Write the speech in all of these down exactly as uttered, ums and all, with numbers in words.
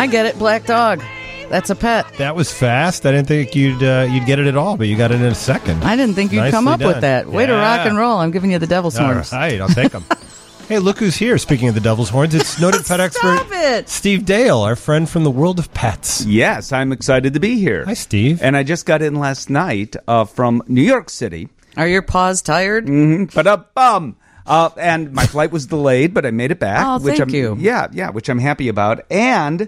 I get it. Black dog. That's a pet. That was fast. I didn't think you'd uh, you'd get it at all, but you got it in a second. I didn't think you'd Nicely come up done. with that. Way to Yeah. rock and roll. I'm giving you the devil's All horns. right, I'll take them. Hey, look who's here. Speaking of the devil's horns, it's noted pet expert Stop it. Steve Dale, our friend from the world of pets. Yes, I'm excited to be here. Hi, Steve. And I just got in last night uh, from New York City. Are your paws tired? Mm-hmm. But uh, bum. Uh, and my flight was delayed, but I made it back. Oh, which thank I'm, you. Yeah, yeah, which I'm happy about. And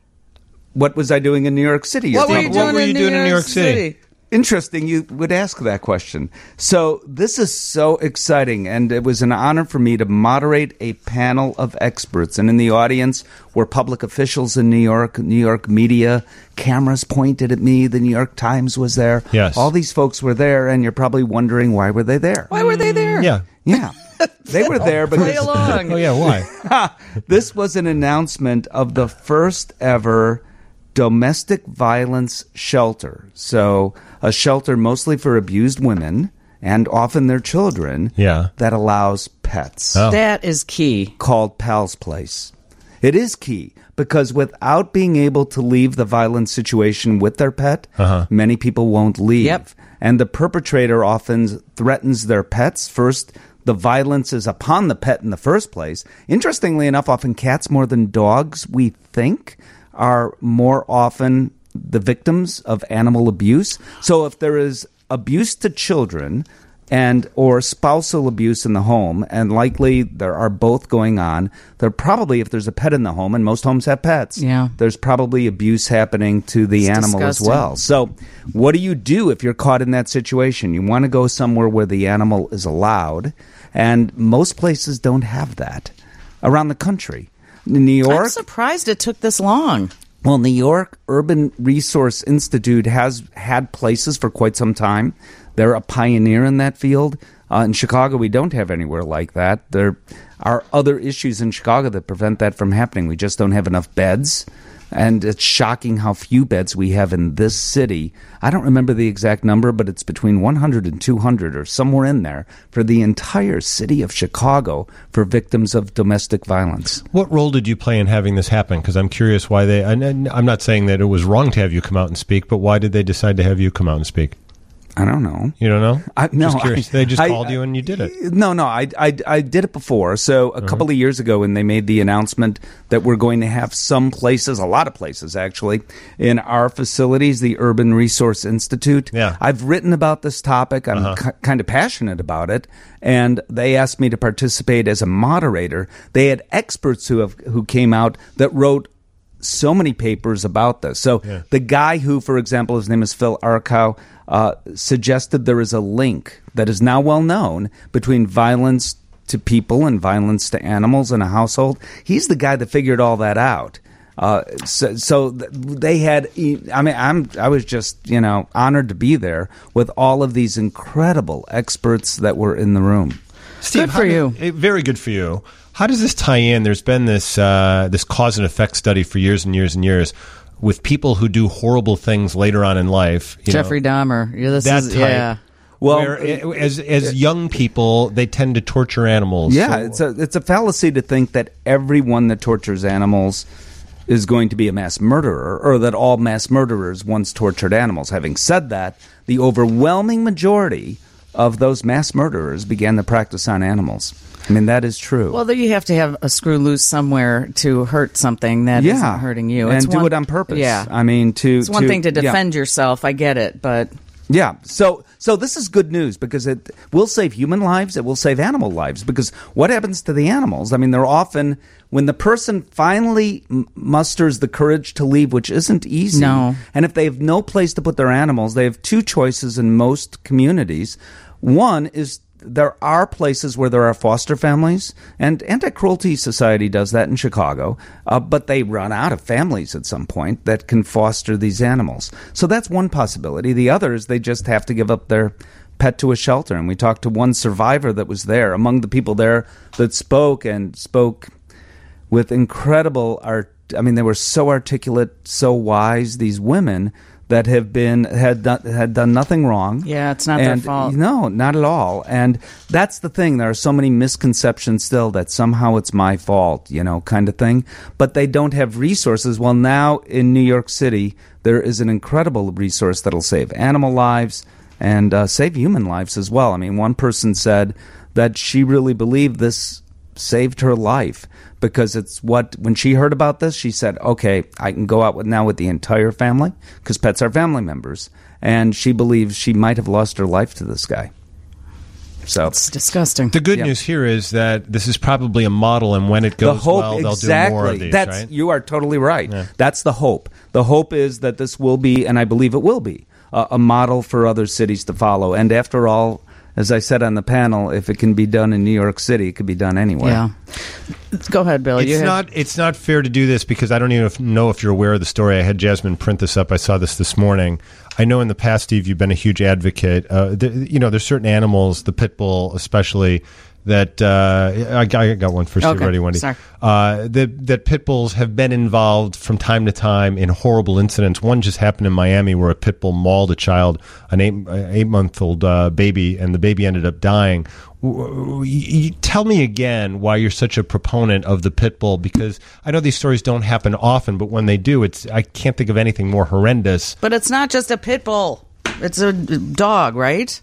what was I doing in New York City? What were you What doing, were you in, doing New in New York City? City? Interesting you would ask that question. So this is so exciting, and it was an honor for me to moderate a panel of experts. And in the audience were public officials in New York, New York media, cameras pointed at me, the New York Times was there. Yes. All these folks were there, and you're probably wondering, why were they there? Why were they there? Yeah. Yeah. They were there Play because along. Oh, yeah, why? this was an announcement of the first ever domestic violence shelter. So a shelter mostly for abused women and often their children Yeah. that allows pets, Oh. That is key. called Pal's Place. It is key because without being able to leave the violent situation with their pet, Uh-huh. many people won't leave. Yep. And the perpetrator often threatens their pets. First, the violence is upon the pet in the first place. Interestingly enough, often cats more than dogs, we think, are more often the victims of animal abuse. So if there is abuse to children and or spousal abuse in the home, and likely there are both going on, there probably, if there's a pet in the home, and most homes have pets, Yeah. there's probably abuse happening to the It's animal disgusting. as well. So what do you do if you're caught in that situation? You want to go somewhere where the animal is allowed, and most places don't have that around the country. In New I'm York, surprised it took this long. well, New York Urban Resource Institute has had places for quite some time. They're a pioneer in that field. Uh, in Chicago, we don't have anywhere like that. There are other issues in Chicago that prevent that from happening. We just don't have enough beds. And it's shocking how few beds we have in this city. I don't remember the exact number, but it's between one hundred and two hundred or somewhere in there for the entire city of Chicago for victims of domestic violence. What role did you play in having this happen? Because I'm curious why they, and and I'm not saying that it was wrong to have you come out and speak, but why did they decide to have you come out and speak? I don't know. You don't know? I, no, just curious. I- they just I- called you and you did it. No, no, I, I, I did it before. So a couple of years ago when they made the announcement that we're going to have some places, a lot of places actually, in our facilities, the Urban Resource Institute. Yeah. I've written about this topic. I'm Uh-huh. ki- kind of passionate about it. And they asked me to participate as a moderator. They had experts who have who came out that wrote so many papers about this. So Yeah. the guy who, for example, his name is Phil Arkow, uh, suggested there is a link that is now well known between violence to people and violence to animals in a household. He's the guy that figured all that out. Uh, so, so th- they had. I mean, I'm. I was just, you know, honored to be there with all of these incredible experts that were in the room. Steve, Good for how do- you. eh, very good for you. How does this tie in? There's been this uh, this cause and effect study for years and years and years with people who do horrible things later on in life. You Jeffrey know, Dahmer. Yeah, this that is, type. yeah. Well, where, eh, as as young people, they tend to torture animals. Yeah, So- it's a it's a fallacy to think that everyone that tortures animals is going to be a mass murderer, or that all mass murderers once tortured animals. Having said that, the overwhelming majority of those mass murderers began the practice on animals. I mean, that is true. Well, there you have to have a screw loose somewhere to hurt something that yeah, not hurting you. and It's do one- it on purpose. Yeah. I mean, to It's one to- thing to yeah. defend yourself. I get it, but Yeah. So so this is good news because it will save human lives. It will save animal lives because what happens to the animals? I mean, they're often when the person finally m- musters the courage to leave, which isn't easy. No. And if they have no place to put their animals, they have two choices in most communities. One is there are places where there are foster families, and Anti-Cruelty Society does that in Chicago, uh, but they run out of families at some point that can foster these animals. So that's one possibility. The other is they just have to give up their pet to a shelter. And we talked to one survivor that was there, among the people there that spoke and spoke with incredible art. I mean, they were so articulate, so wise, these women that have been had done, had done nothing wrong. Yeah, it's not and, their fault. No, not at all. And that's the thing. There are so many misconceptions still that somehow it's my fault, you know, kind of thing. But they don't have resources. Well, now in New York City, there is an incredible resource that'll save animal lives and uh, save human lives as well. I mean, one person said that she really believed this saved her life because it's what, when she heard about this, she said, okay, I can go out with now with the entire family because pets are family members. And she believes she might have lost her life to this guy. So it's disgusting. The good Yeah. news here is that this is probably a model, and when it the goes hope, well, they'll exactly. do more of these, That's, right? You are totally right. Yeah. That's the hope. The hope is that this will be, and I believe it will be, uh, a model for other cities to follow. And after all, as I said on the panel, if it can be done in New York City, it could be done anywhere. Yeah. Go ahead, Bill. You It's had- not. It's not fair to do this because I don't even know if you're aware of the story. I had Jasmine print this up. I saw this this morning. I know in the past, Steve, you've been a huge advocate. Uh, the, you know, there's certain animals, the pit bull especially, that uh, I, I got one first. Okay, Ready, Wendy? sorry. Uh, that that pit bulls have been involved from time to time in horrible incidents. One just happened in Miami where a pit bull mauled a child, an eight eight month old uh, baby, and the baby ended up dying. You tell me again why you're such a proponent of the pit bull, because I know these stories don't happen often, but when they do, it's I can't think of anything more horrendous. But it's not just a pit bull. It's a dog, right?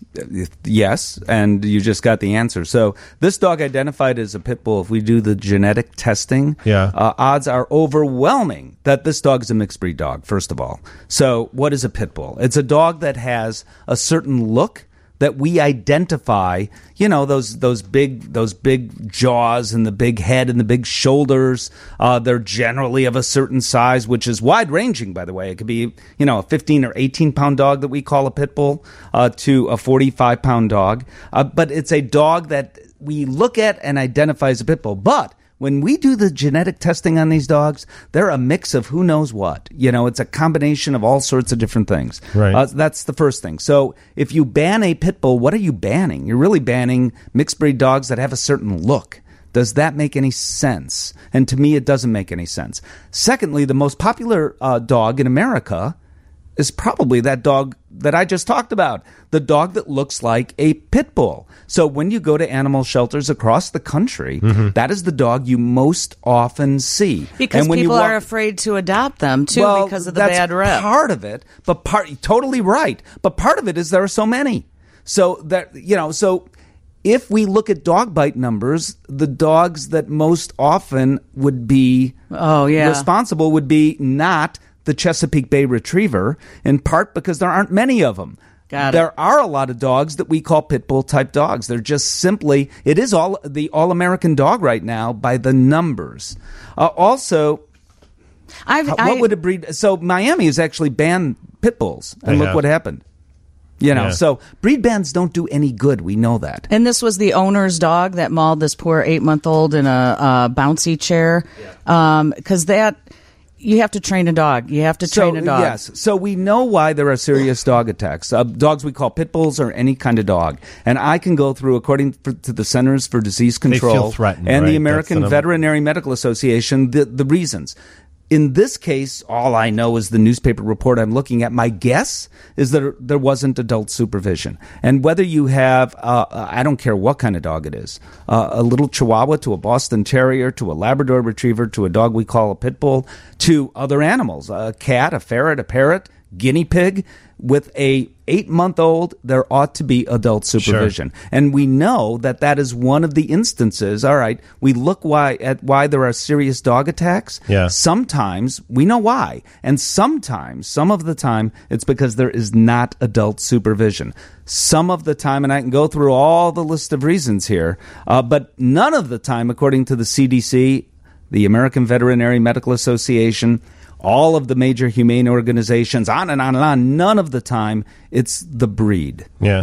Yes, and you just got the answer. So this dog identified as a pit bull, if we do the genetic testing, Yeah. uh, odds are overwhelming that this dog is a mixed breed dog, first of all. So what is a pit bull? It's a dog that has a certain look that we identify, you know, those those big those big jaws and the big head and the big shoulders. Uh, they're generally of a certain size, which is wide ranging, by the way. It could be, you know, a fifteen or eighteen pound dog that we call a pit bull uh, to a forty-five pound dog. Uh, but it's a dog that we look at and identify as a pit bull. But when we do the genetic testing on these dogs, they're a mix of who knows what. You know, it's a combination of all sorts of different things. Right. Uh, that's the first thing. So if you ban a pit bull, what are you banning? You're really banning mixed breed dogs that have a certain look. Does that make any sense? And to me, it doesn't make any sense. Secondly, the most popular uh, dog in America is probably that dog that I just talked about, the dog that looks like a pit bull. So when you go to animal shelters across the country, Mm-hmm. that is the dog you most often see. Because And when you people walk- are afraid to adopt them, too, well, because of the that's bad rep. part of it, but part totally right. But part of it is there are so many. So that, you know, so if we look at dog bite numbers, the dogs that most often would be Oh, yeah. responsible would be not the Chesapeake Bay Retriever, in part because there aren't many of them. Got it. There are a lot of dogs that we call pit bull type dogs. They're just simply, it is all the all American dog right now by the numbers. Uh, also, I've, how- I, what would a breed? So Miami has actually banned pit bulls, and They look have. what happened. You know, Yeah. so breed bans don't do any good. We know that. And this was the owner's dog that mauled this poor eight-month-old in a, a bouncy chair. Because that, you have to train a dog. You have to train so, a dog. Yes. So we know why there are serious dog attacks. Uh, dogs we call pit bulls or any kind of dog. And I can go through, according for, to the Centers for Disease Control feel threatened, and right? the That's American the number. Veterinary Medical Association, the, the reasons. In this case, all I know is the newspaper report I'm looking at. My guess is that there wasn't adult supervision. And whether you have, uh, I don't care what kind of dog it is, uh, a little Chihuahua to a Boston Terrier to a Labrador Retriever to a dog we call a pit bull to other animals, a cat, a ferret, a parrot, guinea pig, with a eight-month-old, there ought to be adult supervision. Sure. And we know that that is one of the instances. All right, we look why at why there are serious dog attacks. Yeah. Sometimes we know why. And sometimes, some of the time, it's because there is not adult supervision. Some of the time, and I can go through all the list of reasons here, uh, but none of the time, according to the C D C, the American Veterinary Medical Association, all of the major humane organizations, on and on and on, none of the time it's the breed. Yeah.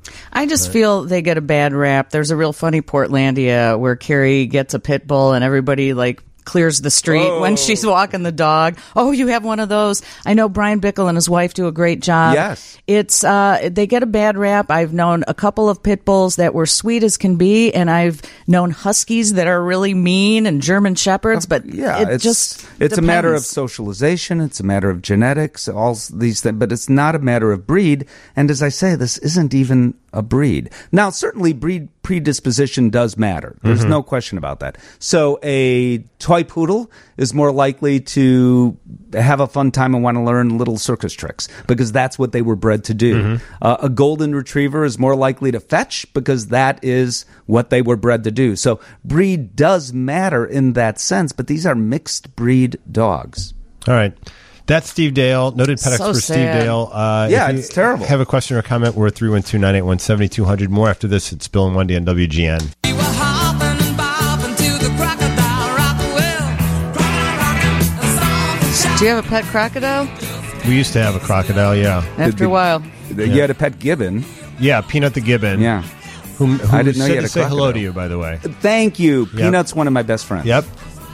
I just feel they get a bad rap. There's a real funny Portlandia where Carrie gets a pit bull and everybody like clears the street Oh. when she's walking the dog. Oh, you have one of those. I know Brian Bickle and his wife do a great job. Yes. It's uh, they get a bad rap. I've known a couple of pit bulls that were sweet as can be, and I've known huskies that are really mean and German shepherds. But Yeah, it it's just it's a matter of depends. socialization. It's a matter of genetics. All these things, but it's not a matter of breed. And as I say, this isn't even a breed. Now, certainly, breed predisposition does matter. There's no question about that. So, a toy poodle is more likely to have a fun time and want to learn little circus tricks because that's what they were bred to do. Uh, a golden retriever is more likely to fetch because that is what they were bred to do. So, breed does matter in that sense, but these are mixed breed dogs. All right. That's Steve Dale, noted pet So expert Steve sad. Dale. Uh, Yeah, if you it's terrible. Have a question or comment? We're at three one two, nine eight one, seven two zero zero. More after this. It's Bill and Wendy on W G N. We were hopping and bobbing to the crocodile rock. Well, crocodile, a song and shout. Do you have a pet crocodile? We used to have a crocodile, yeah. After a while. You had a pet gibbon. Yeah, Peanut the Gibbon. Yeah. Whom, who I didn't know said you had to a say hello crocodile. to you, by the way. Thank you. Peanut's one of my best friends. Yep.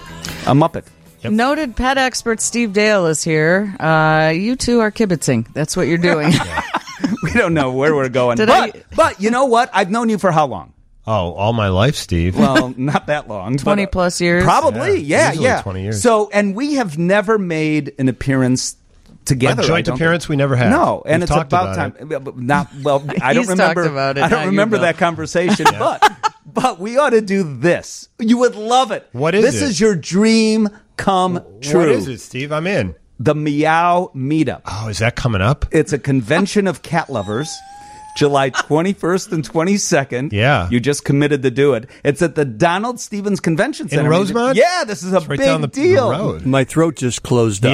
A Muppet. Yep. Noted pet expert Steve Dale is here. Uh, you two are kibitzing. That's what you're doing. We don't know where we're going. Did but, I- but you know what? I've known you for how long? Oh, all my life, Steve. Well, not that long. twenty but, uh, plus years. Probably, Yeah, yeah, easily yeah. twenty years. So, and we have never made an appearance together. A I joint don't appearance think. we never had. No, and We've it's talked about, about time. Well, Not well. I don't He's remember. talked about it, I don't not you, remember Bill. that conversation, but but we ought to do this. You would love it. What is this? it? This is your dream come true. What is it, Steve? I'm in. The Meow Meetup. Oh, is that coming up? It's a convention of cat lovers. July twenty-first and twenty-second. Yeah. You just committed to do it. It's at the Donald Stevens Convention Center. Rosemont? Yeah, this is a It's right big down the, deal. the road. My throat just closed up.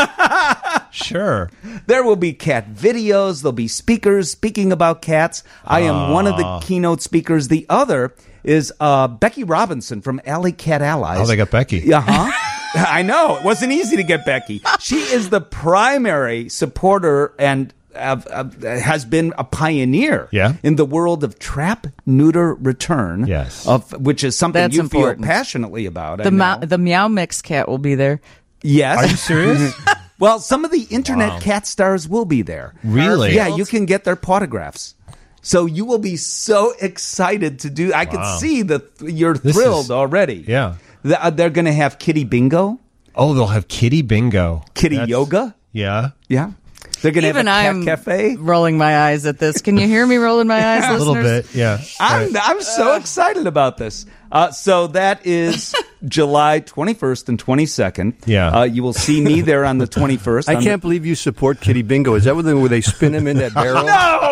Yeah. Sure. There will be cat videos. There'll be speakers speaking about cats. I am one of the keynote speakers. The other is uh, Becky Robinson from Alley Cat Allies. Oh, they got Becky. Uh-huh. I know. It wasn't easy to get Becky. She is the primary supporter and uh, uh, has been a pioneer Yeah. in the world of trap, neuter, return. Yes. Of, which is something That's you important. feel passionately about. I The, know. ma- the Meow Mix cat will be there. Yes. Are you serious? Well, some of the internet Wow. cat stars will be there. Really? Yeah, you can get their autographs. So you will be so excited to do. I Wow. can see that you're This thrilled is- already. Yeah. Th- uh, They're going to have kitty bingo, Oh, they'll have kitty bingo. kitty That's- yoga. Yeah. Yeah. They're going to have a Even cat I'm cafe. rolling my eyes at this. Can you hear me rolling my eyes, A little listeners? bit. Yeah. I'm, Right. I'm so excited about this. Uh, so that is July twenty-first and twenty-second. Yeah. Uh, you will see me there on the twenty-first. I on can't believe you support Kitty Bingo. Is that where they, where they spin him in that barrel?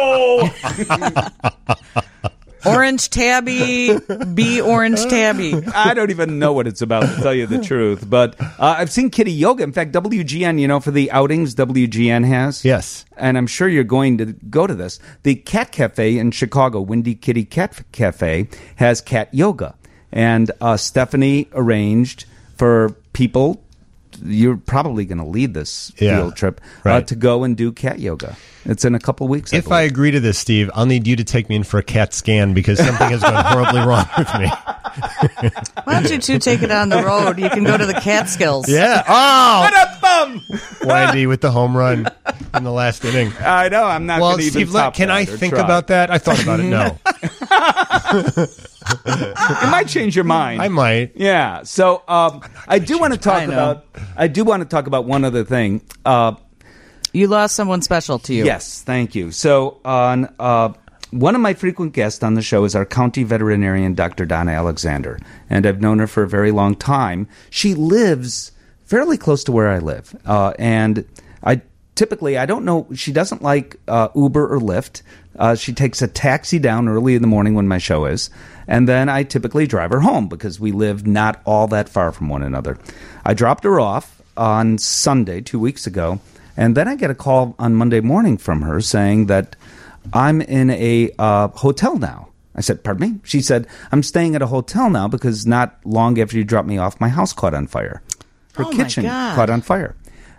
No! Orange tabby, be orange tabby. I don't even know what it's about, to tell you the truth. But uh, I've seen kitty yoga. In fact, W G N, you know, for the outings W G N has. Yes. And I'm sure you're going to go to this. The Cat Cafe in Chicago, Windy Kitty Cat Cafe, has cat yoga. And uh, Stephanie arranged for people, you're probably going to lead this Yeah, field trip, right. uh, to go and do cat yoga. It's in a couple weeks. If I agree to this, Steve, I'll need you to take me in for a cat scan because something has gone horribly wrong with me. Why don't you two take it on the road? You can go to the Catskills. Yeah. Oh, Bum! Wendy with the home run in the last inning. I know, I'm not Well, going to even Steve, let, top can that I or think try. about that? I thought about it. No, It might change your mind. I might. Yeah. So um, I do want to talk I know. about. I do want to talk about one other thing. Uh, You lost someone special to you. yes, thank you. So on uh, one of my frequent guests on the show is our county veterinarian, Doctor Donna Alexander, and I've known her for a very long time. She lives fairly close to where I live, uh, and I typically I don't know. She doesn't like uh, Uber or Lyft. Uh, she takes a taxi down early in the morning when my show is, and then I typically drive her home because we live not all that far from one another. I dropped her off on Sunday two weeks ago, and then I get a call on Monday morning from her saying that I'm in a uh, hotel now. I said, pardon me? She said, I'm staying at a hotel now because not long after you dropped me off, my house caught on fire. Her Oh, my kitchen God. caught on fire.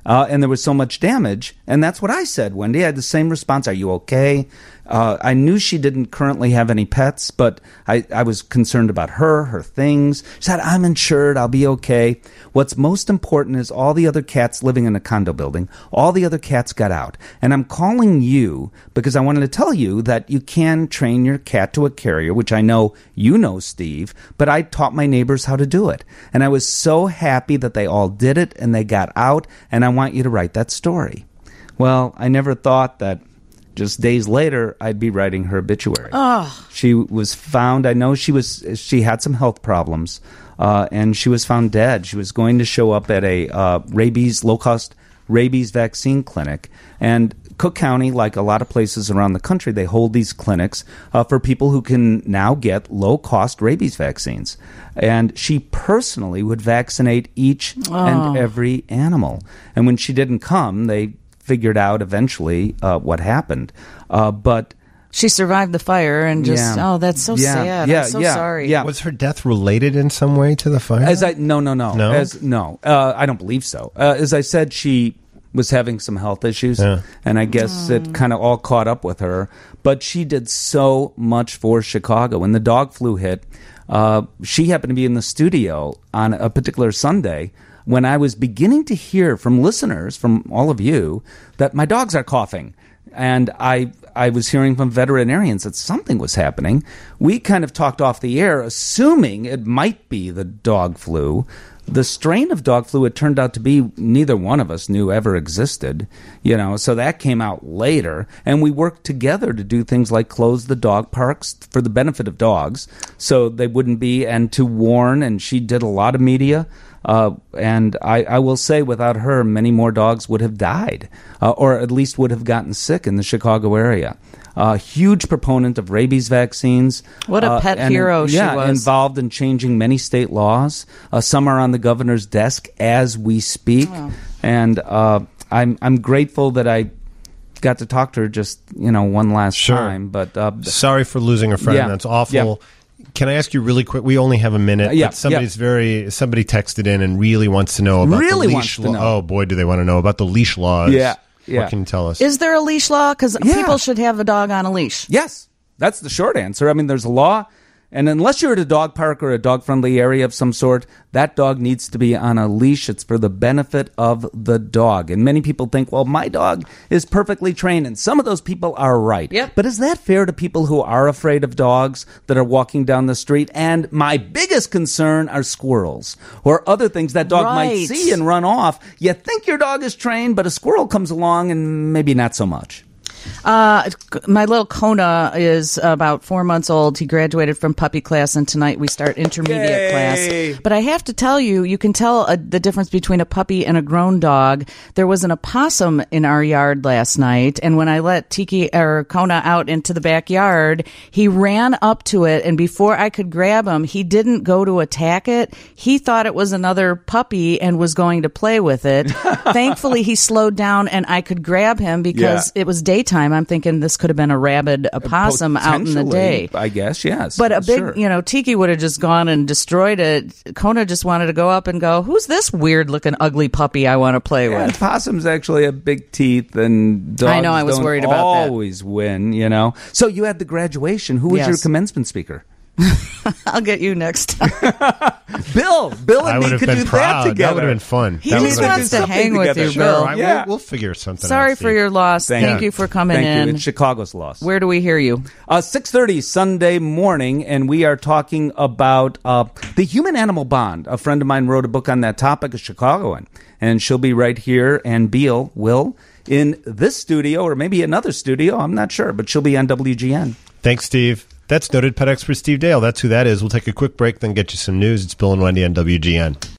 Uh, and there was so much damage. And that's what I said, Wendy. I had the same response. Are you okay? Uh, I knew she didn't currently have any pets, but I, I was concerned about her, her things. She said, I'm insured. I'll be okay. What's most important is all the other cats living in a condo building, all the other cats got out. And I'm calling you because I wanted to tell you that you can train your cat to a carrier, which I know you know, Steve, but I taught my neighbors how to do it. And I was so happy that they all did it and they got out, and I want you to write that story. Well, I never thought that just days later, I'd be writing her obituary. Oh. She was found, I know she was, she had some health problems, uh, and she was found dead. She was going to show up at a uh, rabies, low-cost rabies vaccine clinic. And Cook County, like a lot of places around the country, they hold these clinics uh, for people who can now get low-cost rabies vaccines. And she personally would vaccinate each Oh. and every animal. And when she didn't come, they figured out eventually uh, what happened. Uh, but She survived the fire and just, Yeah. oh, that's so Yeah. sad. Yeah, I'm so yeah, sorry. yeah. Was her death related in some way to the fire? as I no no no No? as no uh, I don't believe so. Uh, as I said, she was having some health issues, Yeah. and I guess it kind of all caught up with her. But she did so much for Chicago. When the dog flu hit, uh, she happened to be in the studio on a particular Sunday when I was beginning to hear from listeners, from all of you, that my dogs are coughing. And I I was hearing from veterinarians that something was happening. We kind of talked off the air, assuming it might be the dog flu. The strain of dog flu, it turned out to be neither one of us knew ever existed, you know, so that came out later. And we worked together to do things like close the dog parks for the benefit of dogs so they wouldn't be, and to warn, and she did a lot of media. Uh, and I, I will say, without her, many more dogs would have died, uh, or at least would have gotten sick in the Chicago area. Uh, huge proponent of rabies vaccines. What a uh, pet and, hero she yeah, was. involved in changing many state laws. Uh, some are on the governor's desk as we speak. Oh. And uh, I'm I'm grateful that I got to talk to her just, you know, one last Sure. time. But uh, Sorry for losing a friend. Yeah. That's awful. Yeah. Can I ask you really quick? We only have a minute. Uh, yeah, but somebody's very somebody texted in and really wants to know about Really the wants leash to law. know. Oh boy, do they want to know about the leash laws? Yeah, yeah. What can you tell us? Is there a leash law? Because Yeah. people should have a dog on a leash. yes, that's the short answer. I mean, there's a law. And unless you're at a dog park or a dog-friendly area of some sort, that dog needs to be on a leash. It's for the benefit of the dog. And many people think, well, my dog is perfectly trained. And some of those people are right. Yep. But is that fair to people who are afraid of dogs that are walking down the street? And my biggest concern are squirrels or other things that dog might Right. see and run off. You think your dog is trained, but a squirrel comes along and maybe not so much. Uh, my little Kona is about four months old. He graduated from puppy class, and tonight we start intermediate Yay. class. But I have to tell you, you can tell uh the difference between a puppy and a grown dog. There was an opossum in our yard last night, and when I let Tiki or Kona out into the backyard, he ran up to it, and before I could grab him, he didn't go to attack it. He thought it was another puppy and was going to play with it. Thankfully, he slowed down, and I could grab him because Yeah. it was daytime. I'm thinking this could have been a rabid opossum out in the Potentially, day. I guess, yes. But a big, Sure. you know, Tiki would have just gone and destroyed it. Kona just wanted to go up and go, who's this weird looking ugly puppy I want to play Yeah, with? possums actually have big teeth, and dogs I know, I was don't worried about that. always win, you know. So you had the graduation. Who was Yes. your commencement speaker? I'll get you next time. Bill. Bill and I me would have could been do proud. that together. That would have been fun. He That just would have wants been to something hang with together. you, Sure, Bill. I- Yeah. we'll, we'll figure something out. Sorry for Steve. your loss. Thank Thank you. you for coming Thank in. you. It's Chicago's loss. Where do we hear you? Uh, six thirty Sunday morning, and we are talking about uh, the human-animal bond. A friend of mine wrote a book on that topic, a Chicagoan, and she'll be right here, and Beal will, in this studio, or maybe another studio, I'm not sure, but she'll be on W G N. Thanks, Steve. That's noted pet expert Steve Dale. That's who that is. We'll take a quick break, then get you some news. It's Bill and Wendy on W G N.